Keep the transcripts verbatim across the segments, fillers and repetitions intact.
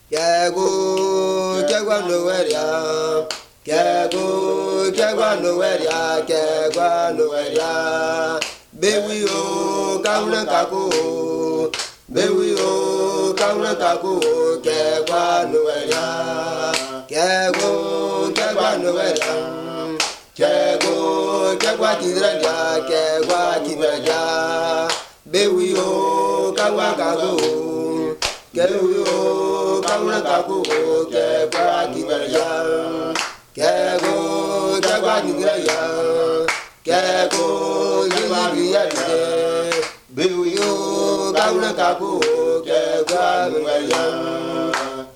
Kego, kegwa no weria. Kego, kegwa no weria, kegwa no weria. Bewi o, kauna kako. Bewi o, kauna kako, kegwa no weria. Kego, kegwa no weria. Kego, kegwa kidraja, kegwa kidraja. Bewi o, kauna kako. Kego, kauna kako, kegwa kidraja. Kego, kegwa kidraja. Kego, kidraja. Bewi o, kauna kako, kegwa kidraja.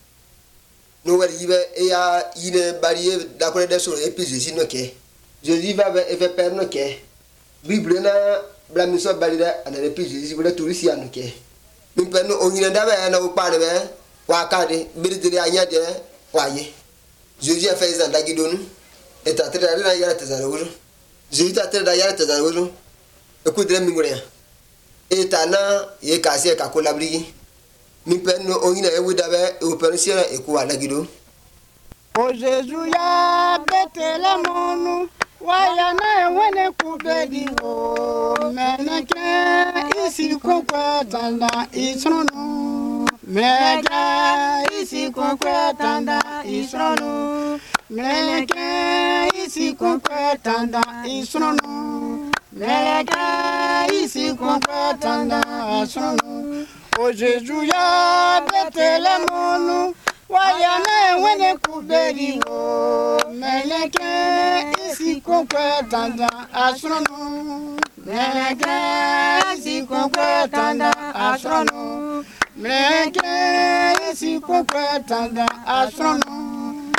No wari ibe ya ine bariye da kore de so episode no ke Jésus va eve per no ke Bible na bla mi so barida ana episode si bla turisi anu ke mi per no onyina da ba na wo pa ne be wa ka de biridiri anya de wa ye Jésus a fait ça da gidonu eta tere da ya ta zara wuro Jésus ta tere da ya ta zara wuro e ku dire mi ngure eta na ye ka se ka kolabri mi per no onyina e wuda be e operation e ku ala gido O Jésus ya betele monu waya na wene kubedi o meneke isi kokwa tanda isrono mega isi kokwa tanda isrono meneke isi kokwa tanda isrono mega isi kokwa tanda isrono O Jésus ya betele monu waya na wene kubedi o meleke isi kokwe tanda asrono meleke isi kokwe tanda asrono meleke isi kokwe tanda asrono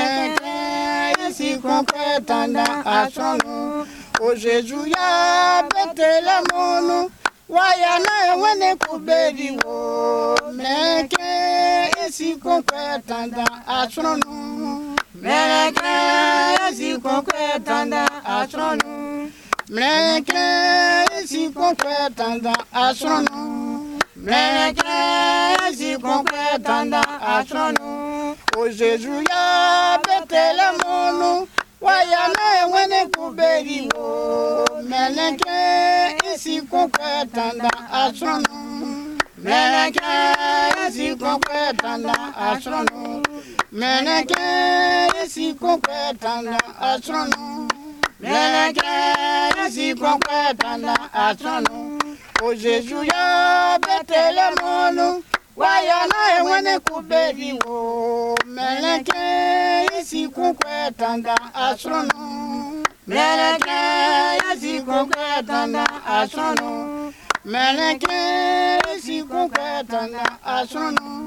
meleke isi kokwe tanda asrono O Jésus ya betele monu waya na wene kubedi o meleke isi kokwe tanda asrono meleke isi kokwe tanda asrono meleke isi kokwe tanda asrono meleke isi kokwe tanda asrono O Jésus ya betele monu waya na wene kubedi o meleke isi kokwe tanda asrono meleke isi kokwe tanda asrono meleke isi kokwe tanda asrono meleke isi kokwe tanda asrono O Jésus ya betele monu waya na wene kubedi o meleke isi kokwe tanda asrono meleke isi kokwe tanda asrono meleke isi kokwe tanda asrono